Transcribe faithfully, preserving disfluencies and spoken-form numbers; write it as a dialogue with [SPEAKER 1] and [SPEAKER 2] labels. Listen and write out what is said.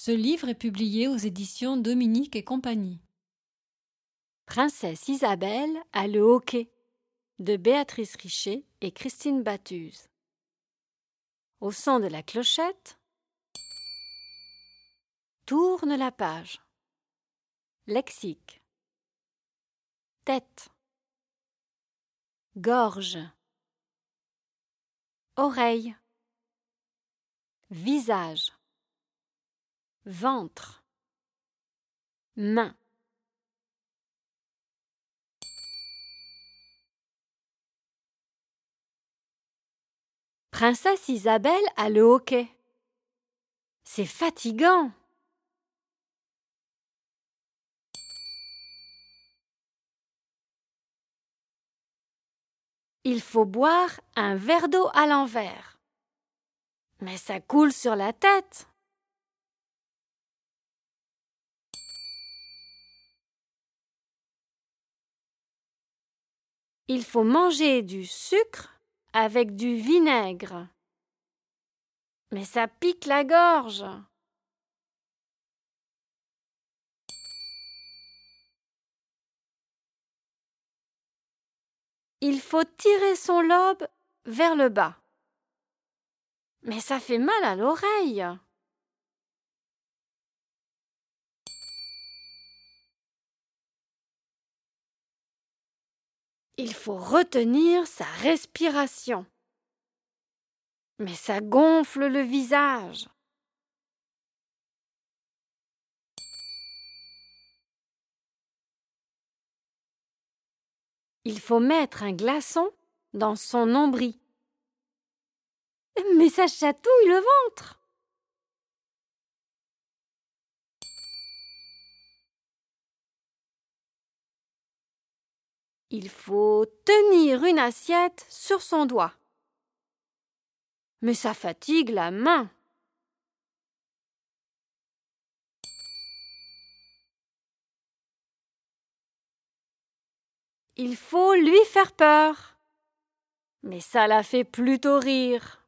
[SPEAKER 1] Ce livre est publié aux éditions Dominique et Compagnie.
[SPEAKER 2] Princesse Isabelle a le hoquet de Béatrice Richer et Christine Battuse. Au son de la clochette, tourne la page. Lexique. Tête. Gorge. Oreille. Visage. Ventre. Main. Princesse Isabelle a le hoquet. C'est fatigant. Il faut boire un verre d'eau à l'envers. Mais ça coule sur la tête. Il faut manger du sucre avec du vinaigre. Mais ça pique la gorge. Il faut tirer son lobe vers le bas. Mais ça fait mal à l'oreille. Il faut retenir sa respiration. Mais ça gonfle le visage. Il faut mettre un glaçon dans son nombril. Mais ça chatouille le ventre. Il faut tenir une assiette sur son doigt. Mais ça fatigue la main. Il faut lui faire peur. Mais ça la fait plutôt rire.